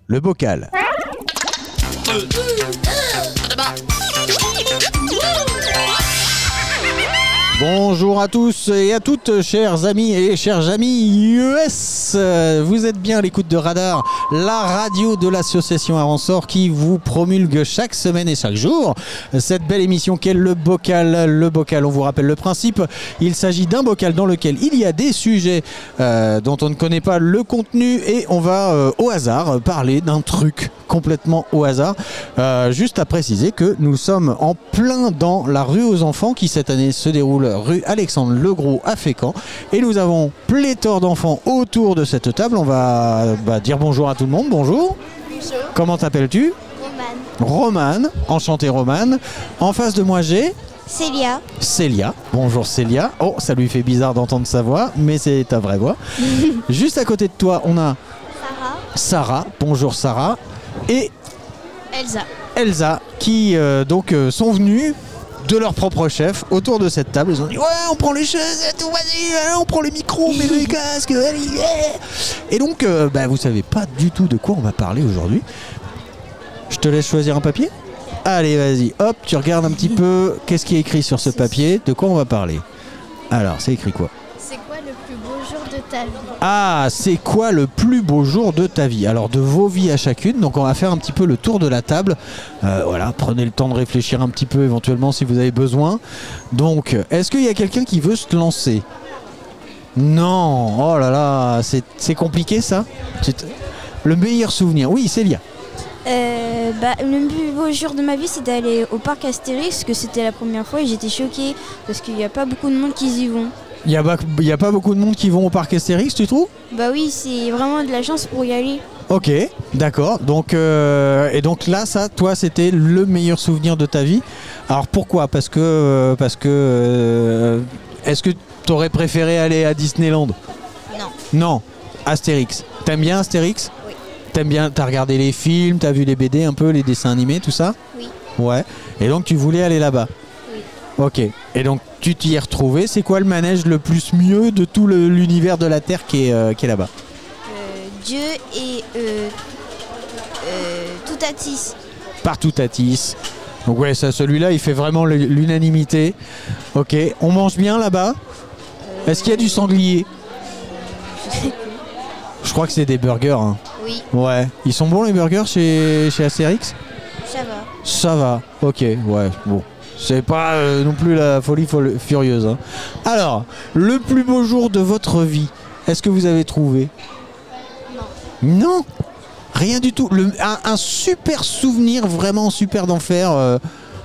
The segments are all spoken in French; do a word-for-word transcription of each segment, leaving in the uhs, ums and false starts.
le bocal. Bonjour à tous et à toutes, chers amis et chers amis U S. Vous êtes bien à l'écoute de Radar, la radio de l'association Aransor qui vous promulgue chaque semaine et chaque jour cette belle émission qu'est le bocal. Le bocal, on vous rappelle le principe. Il s'agit d'un bocal dans lequel il y a des sujets euh, dont on ne connaît pas le contenu et on va euh, au hasard parler d'un truc complètement au hasard. Euh, juste à préciser que nous sommes en plein dans la rue aux enfants qui cette année se déroule rue Alexandre Legros à Fécamp et nous avons pléthore d'enfants autour de cette table. On va bah, dire bonjour à tout le monde. Bonjour. Bonjour. Comment t'appelles-tu? Romane. Romane. Enchanté Romane. En face de moi j'ai Célia. Célia. Bonjour Célia. Oh, ça lui fait bizarre d'entendre sa voix, mais c'est ta vraie voix. Juste à côté de toi, on a Sarah. Sarah. Bonjour Sarah. Et Elsa. Elsa qui euh, donc euh, sont venus de leur propre chef autour de cette table. Ils ont dit ouais, on prend les chaises et tout, vas-y, allez, on prend les micros, on met les casques, allez, yeah. Et donc euh, bah, vous savez pas du tout de quoi on va parler aujourd'hui. Je te laisse choisir un papier. Allez, vas-y, hop, tu regardes un petit peu qu'est-ce qui est écrit sur ce papier, de quoi on va parler. Alors, c'est écrit quoi? C'est quoi le plus beau jour de ta vie? Ah, c'est quoi le plus beau jour de ta vie? Alors, de vos vies à chacune. Donc, on va faire un petit peu le tour de la table. Euh, voilà, prenez le temps de réfléchir un petit peu éventuellement si vous avez besoin. Donc, est-ce qu'il y a quelqu'un qui veut se lancer? Non, oh là là, c'est, c'est compliqué ça. C'est le meilleur souvenir. Oui, Célia. Euh, bah, le plus beau jour de ma vie, c'est d'aller au parc Astérix, parce que c'était la première fois et j'étais choquée parce qu'il n'y a pas beaucoup de monde qui y vont. Il n'y a, a pas beaucoup de monde qui vont au parc Astérix, tu trouves? Bah oui, c'est vraiment de la chance pour y aller. Ok, d'accord. Donc, euh, et donc là, ça, toi, c'était le meilleur souvenir de ta vie. Alors pourquoi? Parce que, euh, parce que, euh, est-ce que tu aurais préféré aller à Disneyland? Non. Non, Astérix. T'aimes bien Astérix? Oui. T'aimes bien, t'as regardé les films, t'as vu les B D un peu, les dessins animés, tout ça? Oui. Ouais. Et donc tu voulais aller là-bas? Oui. Ok. Et donc tu t'y es retrouvé. C'est quoi le manège le plus mieux de tout le, l'univers de la Terre qui est, euh, qui est là-bas? Euh, Dieu et euh, euh, Toutatis. Partout Tatis. Donc ouais, ça, celui-là, il fait vraiment l'unanimité. Ok. On mange bien là-bas? Euh, Est-ce qu'il y a du sanglier? Je sais plus. Je crois que c'est des burgers. Hein. Oui, Ouais. Ils sont bons les burgers chez, chez Astérix? ça va. Ça va. Ok. Ouais. Bon. C'est pas euh, non plus la folie folle, furieuse. Hein. Alors, le plus beau jour de votre vie, est-ce que vous avez trouvé? Non. Non. Rien du tout. Le, un, un super souvenir, vraiment super d'enfer. Euh,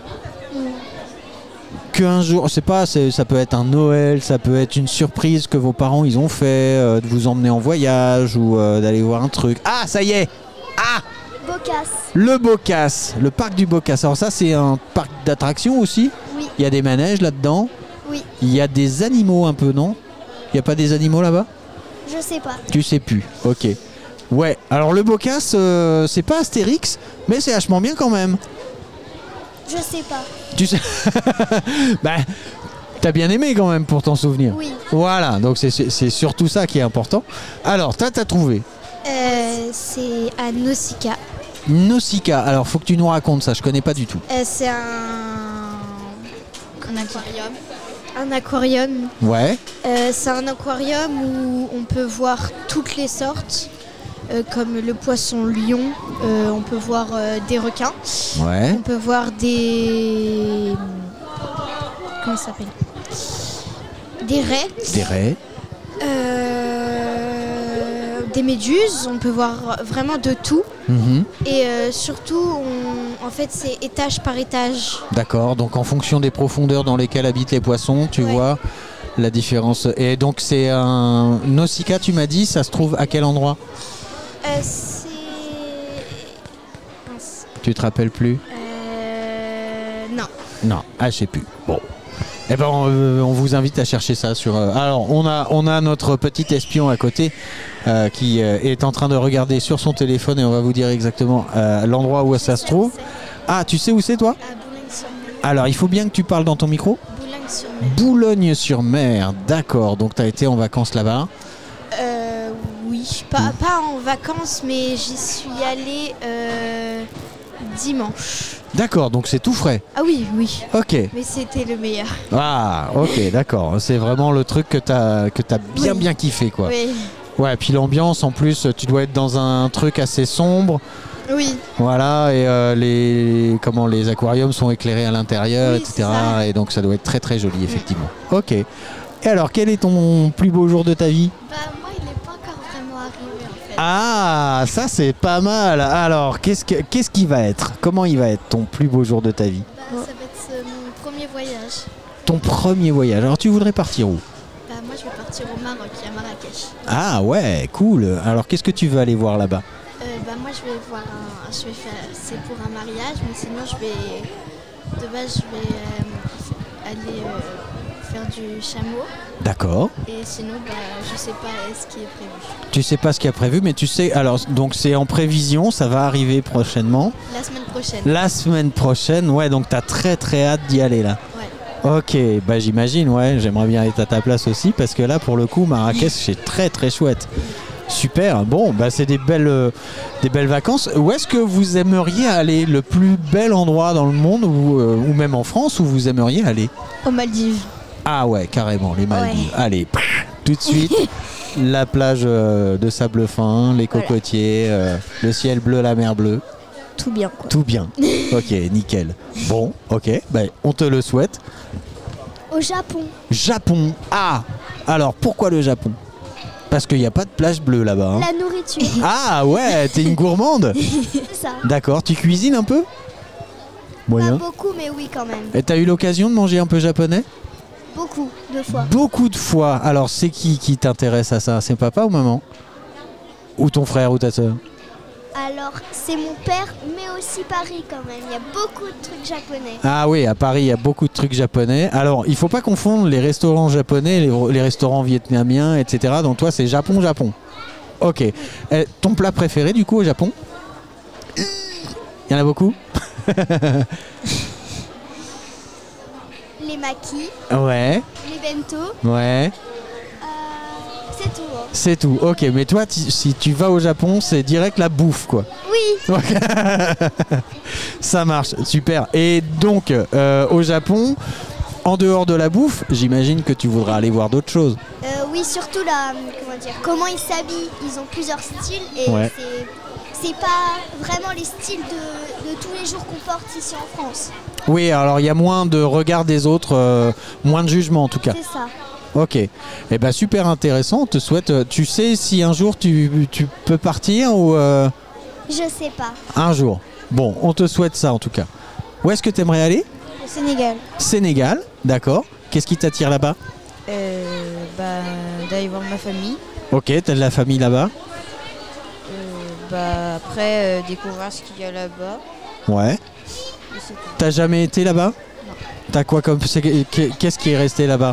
qu'un jour, c'est pas, c'est, ça peut être un Noël, ça peut être une surprise que vos parents ils ont fait, euh, de vous emmener en voyage ou euh, d'aller voir un truc. Ah, ça y est. Ah, Bocas. le Bocas, le parc du Bocas. Alors ça, c'est un parc d'attractions aussi. Oui. Il y a des manèges là-dedans. Oui. Il y a des animaux un peu, non? Il n'y a pas des animaux là-bas? Je sais pas. Tu sais plus. Ok. Ouais. Alors le Bocas, euh, c'est pas Astérix, mais c'est vachement bien quand même. Je sais pas. Tu sais. Bah, t'as bien aimé quand même pour t'en souvenir. Oui. Voilà. Donc c'est, c'est surtout ça qui est important. Alors, toi, t'as trouvé Euh, c'est à Nausicaa. Nausicaa. Alors, faut que tu nous racontes ça. Je connais pas du tout. Euh, c'est un... Un aquarium. Un aquarium. Ouais. Euh, c'est un aquarium où on peut voir toutes les sortes, euh, comme le poisson lion, euh, on peut voir euh, des requins, Ouais. on peut voir des... Comment ça s'appelle? Des raies, Des raies. euh, des méduses, on peut voir vraiment de tout. Mhm. Et euh, surtout, on- en fait, c'est étage par étage. D'accord. Donc, en fonction des profondeurs dans lesquelles habitent les poissons, tu Ouais. vois la différence. Et donc, c'est un Nausicaa, tu m'as dit, ça se trouve à quel endroit? Euh, c'est... mince. Tu te rappelles plus? Euh, non. Non. Ah, je sais plus. Bon. Eh ben, on, euh, on vous invite à chercher ça sur. euh, Alors, on a, on a notre petit espion à côté euh, qui euh, est en train de regarder sur son téléphone et on va vous dire exactement euh, l'endroit où ça se trouve. Ah, tu sais où c'est toi? À Boulogne-sur-Mer. Alors, il faut bien que tu parles dans ton micro. Boulogne-sur-Mer. Boulogne-sur-Mer, d'accord. Donc, tu as été en vacances là-bas. Euh, oui. oui, pas, pas en vacances, mais j'y suis allée euh, dimanche. D'accord, donc c'est tout frais. Ah oui, oui. Ok. Mais c'était le meilleur. Ah, ok, d'accord. C'est vraiment le truc que t'as que t'as bien Oui. bien kiffé, quoi. Oui. Ouais, puis l'ambiance, en plus, tu dois être dans un truc assez sombre. Oui. Voilà, et euh, les comment les aquariums sont éclairés à l'intérieur, Oui, et cetera. c'est ça. Et donc ça doit être très très joli, effectivement. Ok. Et alors, quel est ton plus beau jour de ta vie? Bah moi, il n'est pas encore vraiment arrivé en fait. Ah, ça c'est pas mal. Alors, qu'est-ce que qu'est-ce qui va être? Comment il va être ton plus beau jour de ta vie? Bah, ça va être euh, mon premier voyage. Ton premier voyage. Alors, tu voudrais partir où? Bah moi, je vais partir au Maroc, à Marrakech. Ah ouais, cool. Alors, qu'est-ce que tu veux aller voir là-bas? Euh, bah moi, je vais voir un... Je vais faire... C'est pour un mariage, mais sinon, je vais... De base, je vais euh, aller euh, faire du chameau. D'accord. Et sinon, bah, je sais pas ce qui est prévu. Tu sais pas ce qu'il y a prévu, mais tu sais. Alors, donc c'est en prévision, ça va arriver prochainement. La semaine prochaine. La semaine prochaine, ouais, donc t'as très très hâte d'y aller là. Ouais. Ok, bah j'imagine, ouais, j'aimerais bien être à ta place aussi parce que là pour le coup Marrakech c'est très très chouette. Super, bon, bah c'est des belles, euh, des belles vacances. Où est-ce que vous aimeriez aller, le plus bel endroit dans le monde ou, euh, ou même en France où vous aimeriez aller? Aux Maldives. Ah ouais, carrément, les Maldives. Allez, pff, tout de suite, la plage euh, de sable fin, les cocotiers, euh, le ciel bleu, la mer bleue. Tout bien, quoi. Tout bien. Ok, nickel. Bon, ok, bah, on te le souhaite. Au Japon. Japon. Ah, alors pourquoi le Japon? Parce qu'il n'y a pas de plage bleue là-bas. Hein. La nourriture. Ah ouais, t'es une gourmande. C'est ça. D'accord, tu cuisines un peu? Moyen. Pas beaucoup, mais oui quand même. Et t'as eu l'occasion de manger un peu japonais? Beaucoup, deux fois. Beaucoup de fois. Alors c'est qui qui t'intéresse à ça? C'est papa ou maman? Ou ton frère ou ta soeur? Alors, c'est mon père, mais aussi Paris quand même. Il y a beaucoup de trucs japonais. Ah oui, à Paris, il y a beaucoup de trucs japonais. Alors, il faut pas confondre les restaurants japonais, les, les restaurants vietnamiens, et cetera. Donc toi, c'est Japon, Japon. Ok. Eh, ton plat préféré, du coup, au Japon? Il y en a beaucoup? Les makis, Ouais, les bento, ouais. euh, c'est tout. hein. C'est tout. Ok, mais toi, tu- si tu vas au Japon, c'est direct la bouffe, quoi. Oui, Ça marche, super. Et donc, euh, au Japon, en dehors de la bouffe, j'imagine que tu voudras aller voir d'autres choses. euh, oui, surtout là, comment dire, comment ils s'habillent. Ils ont plusieurs styles et Ouais. c'est, c'est pas vraiment les styles de, de tous les jours qu'on porte ici en France. Oui, alors il y a moins de regard des autres, euh, moins de jugement en tout cas. C'est ça. Ok. Eh ben super intéressant. On te souhaite. euh, Tu sais si un jour tu, tu peux partir ou euh, Je sais pas. un jour. Bon, on te souhaite ça en tout cas. Où est-ce que tu aimerais aller? Au Sénégal. Sénégal, d'accord. Qu'est-ce qui t'attire là-bas? Euh, bah, d'aller voir ma famille. Ok, t'as de la famille là-bas? Euh, bah, après, euh, découvrir ce qu'il y a là-bas. Ouais. Et c'est tout. T'as jamais été là-bas? Non. T'as quoi comme c'est- qu'est-ce qui est resté là-bas?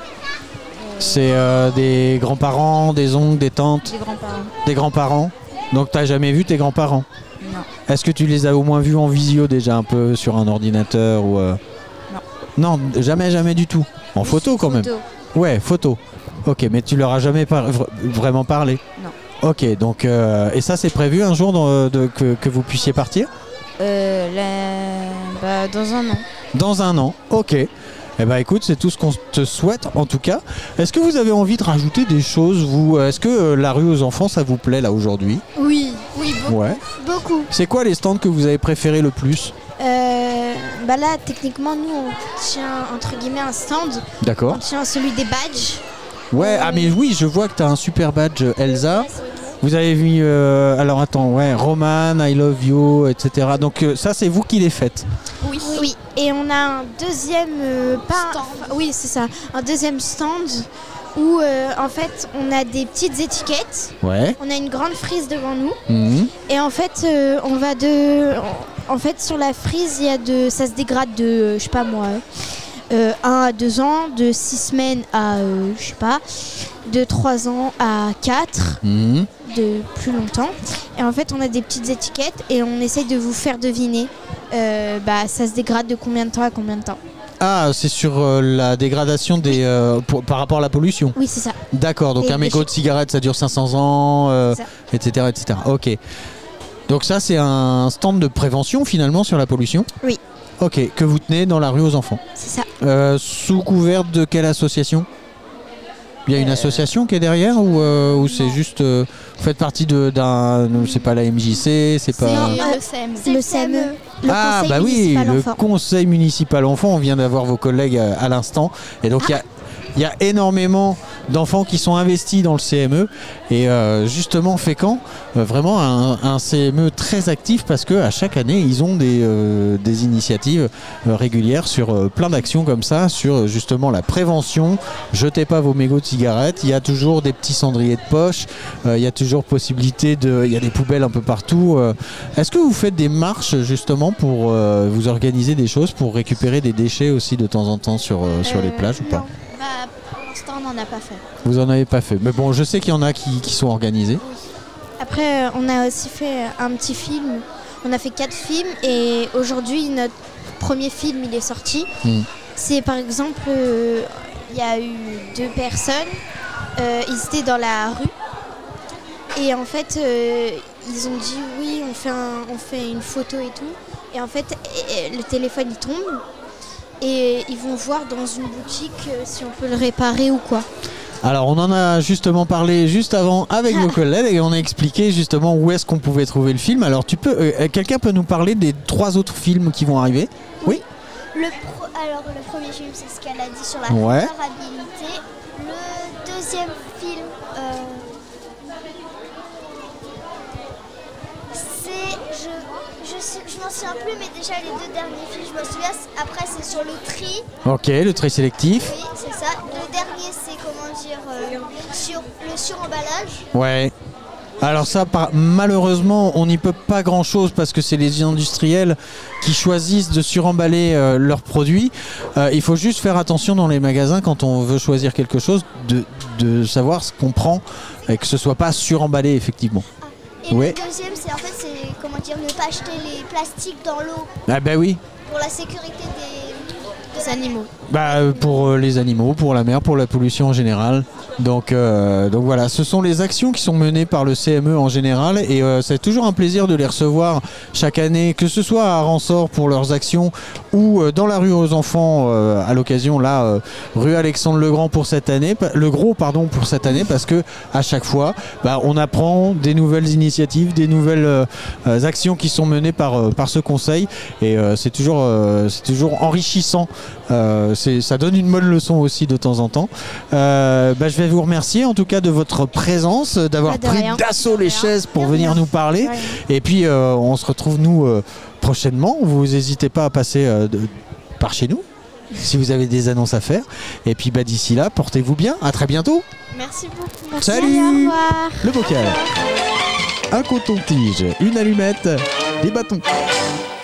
C'est euh, des grands-parents, des oncles, des tantes, Des grands-parents. des grands-parents. Donc t'as jamais vu tes grands-parents? Non. Est-ce que tu les as au moins vus en visio déjà un peu sur un ordinateur ou euh, Non. Non, jamais, jamais du tout. En photo quand même. Photo. Ouais, photo. Ok, mais tu leur as jamais par- vra- vraiment parlé? Non. Ok, donc euh, et ça c'est prévu un jour dans- de- que, que vous puissiez partir? Euh, là, bah, dans un an. Dans un an, ok. Eh ben écoute, c'est tout ce qu'on te souhaite en tout cas. Est-ce que vous avez envie de rajouter des choses, vous? Est-ce que euh, la rue aux enfants, ça vous plaît là aujourd'hui? Oui, oui, beaucoup. Ouais. Beaucoup. C'est quoi les stands que vous avez préférés le plus? Euh, bah là, techniquement, nous, on tient entre guillemets un stand. D'accord. On tient celui des badges. Ouais, ah mais oui, je vois que tu as un super badge Elsa. Ouais, c'est- Vous avez mis, euh, alors attends, ouais, Roman, I love you, et cetera. Donc euh, ça, c'est vous qui les faites. Oui. Oui. Et on a un deuxième euh, pas enfin, oui, c'est ça. Un deuxième stand où euh, en fait on a des petites étiquettes. Ouais. On a une grande frise devant nous. Mhm. Et en fait, euh, on va de. En fait, sur la frise, il y a de. Ça se dégrade de, euh, je sais pas moi, euh, un à deux ans, de six semaines à, euh, je sais pas, de trois ans à quatre, Mhm. de plus longtemps. Et en fait, on a des petites étiquettes et on essaye de vous faire deviner. euh, bah, ça se dégrade de combien de temps à combien de temps. Ah, c'est sur euh, la dégradation des, euh, pour- par rapport à la pollution. Oui, c'est ça. D'accord, donc Et un les mégot de cigarette, ça dure cinq cents ans, euh, C'est ça. et cetera, et cetera. Ok. Donc ça, c'est un stand de prévention finalement sur la pollution. Oui. Ok, que vous tenez dans la rue aux enfants. C'est ça. Euh, sous couvert de quelle association ? Il y a une Euh, association qui est derrière ou, euh, ou c'est non. juste euh, vous faites partie de d'un c'est pas la M J C, c'est pas Non, C'est euh, le C M. C'est le C M E. Le Ah conseil bah oui, municipal le enfant. conseil municipal enfant, on vient d'avoir vos collègues à, à l'instant et donc il y a il y a énormément d'enfants qui sont investis dans le C M E et euh, justement Fécamp, euh, vraiment un, un C M E très actif parce que à chaque année ils ont des, euh, des initiatives euh, régulières sur euh, plein d'actions comme ça, sur euh, justement la prévention. Jetez pas vos mégots de cigarettes, il y a toujours des petits cendriers de poche, euh, il y a toujours possibilité de, il y a des poubelles un peu partout. euh. Est-ce que vous faites des marches justement pour euh, vous organiser des choses pour récupérer des déchets aussi de temps en temps sur, euh, sur les Euh, plages ou pas? non. Bah, pour l'instant, on n'en a pas fait. Vous en avez pas fait. Mais bon, je sais qu'il y en a qui, qui sont organisés. Après, euh, on a aussi fait un petit film. On a fait quatre films et aujourd'hui, notre premier film, il est sorti. Hmm. C'est par exemple, euh, il y a eu deux personnes, euh, ils étaient dans la rue et en fait, euh, ils ont dit oui, on fait, un- on fait une photo et tout. Et en fait, et- et le téléphone il tombe et ils vont voir dans une boutique euh, si on peut le réparer ou quoi. Alors, on en a justement parlé juste avant avec vos collègues et on a expliqué justement où est-ce qu'on pouvait trouver le film. Alors, tu peux, euh, quelqu'un peut nous parler des trois autres films qui vont arriver? Oui. Le pro- alors le premier film c'est ce qu'elle a dit sur la Ouais. comparabilité. Le deuxième film euh, c'est je je, sais- je m'en souviens plus mais déjà les deux derniers films je me souviens c'est- après c'est sur le tri, Ok, le tri sélectif. oui c'est ça. Le dernier c'est comment dire euh, sur le suremballage. Ouais. Alors ça, par- malheureusement, on n'y peut pas grand-chose parce que c'est les industriels qui choisissent de suremballer euh, leurs produits. Euh, il faut juste faire attention dans les magasins quand on veut choisir quelque chose, de, de savoir ce qu'on prend et que ce soit pas suremballé effectivement. Et Ouais. le deuxième c'est en fait c'est comment dire ne pas acheter les plastiques dans l'eau Ah bah oui. pour la sécurité des, Des animaux. Bah, euh, pour euh, les animaux, pour la mer, pour la pollution en général. Donc, euh, donc voilà, ce sont les actions qui sont menées par le C M E en général et euh, c'est toujours un plaisir de les recevoir chaque année, que ce soit à Ransort pour leurs actions ou euh, dans la rue aux enfants euh, à l'occasion là, euh, rue Alexandre Legrand pour cette année, pa- le Gros pardon pour cette année parce que à chaque fois, bah, on apprend des nouvelles initiatives, des nouvelles euh, euh, actions qui sont menées par euh, par ce conseil et euh, c'est toujours euh, c'est toujours enrichissant. Euh, c'est- ça donne une bonne leçon aussi de temps en temps. Euh, bah, je vais vous remercier en tout cas de votre présence, d'avoir Pas de pris rien. d'assaut les rien. chaises pour De venir rien. nous parler. De rien. Et puis euh, on se retrouve nous euh, prochainement. Vous n'hésitez pas à passer euh, de- par chez nous si vous avez des annonces à faire. Et puis bah, d'ici là, portez-vous bien. À très bientôt. Merci beaucoup. Salut. Au revoir. Le bocal. Un coton-tige, une allumette, des bâtons.